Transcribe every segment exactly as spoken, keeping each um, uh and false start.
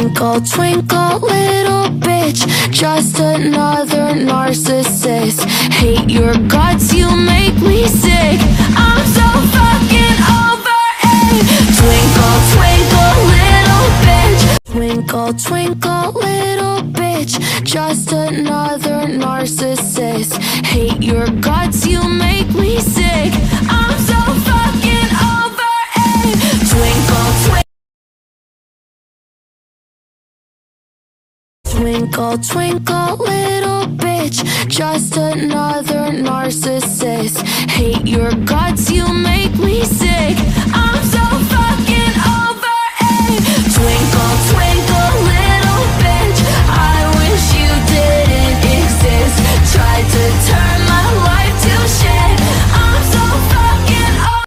Twinkle, twinkle, little bitch, just another narcissist. Hate your guts, you make me sick. I'm so fucking over it. Twinkle, twinkle, little bitch. Twinkle, twinkle, little bitch, just another narcissist. Hate your guts, you make me sick. I'm so fucking over it. Twinkle, twinkle. Twinkle, twinkle, little bitch, just another narcissist. Hate your guts, you make me sick. I'm so fucking over it. Twinkle, twinkle, little bitch, I wish you didn't exist. Tried to turn my life to shit. I'm so fucking over.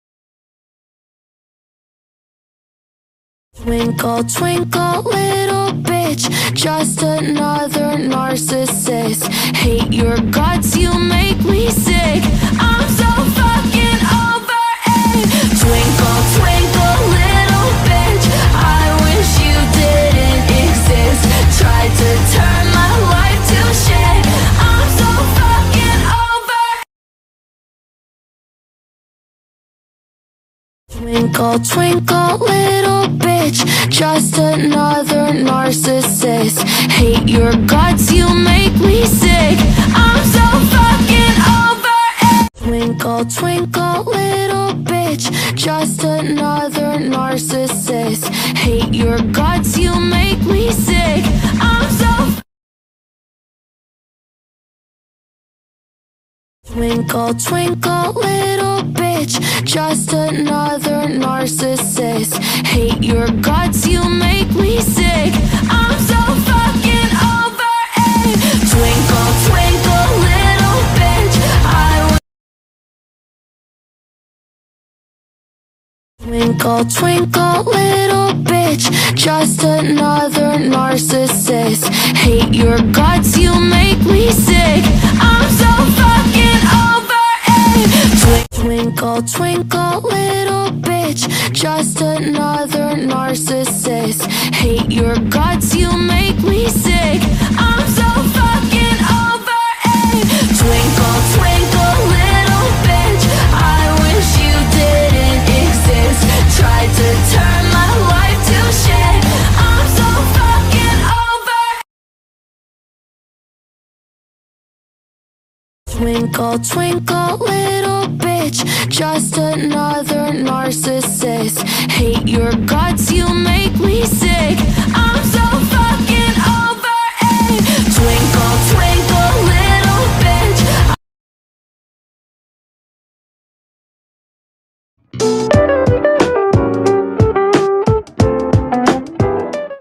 Twinkle, twinkle, little bitch, just another narcissist. Hate your guts, you make me sick. I'm so fucking over it. Twinkle, twinkle, little bitch, I wish you didn't exist. Tried to turn my life to shit. I'm so fucking over. Twinkle, twinkle, little bitch, just another narcissist. Hate your guts, you make me sick. I'm so fucking over it. Twinkle, twinkle, little bitch, just another narcissist. Hate your guts, you make me sick. I'm so Twinkle, twinkle, little bitch, just another narcissist. Hate your guts, you make me sick. I'm so fucking over it. Twinkle, twinkle, little bitch, I Twinkle, twinkle, little bitch, just another narcissist. Hate your guts, you make me sick. I'm so fucking over it. Twinkle, twinkle, little bitch, just another narcissist. Hate your guts, you make me sick. I'm so fucking over it. Twinkle, twinkle, little bitch, I wish you didn't exist. Tried to turn my life to shit. I'm so fucking over. Twinkle, twinkle, little bitch, just another narcissist. Hate your guts, you make me sick.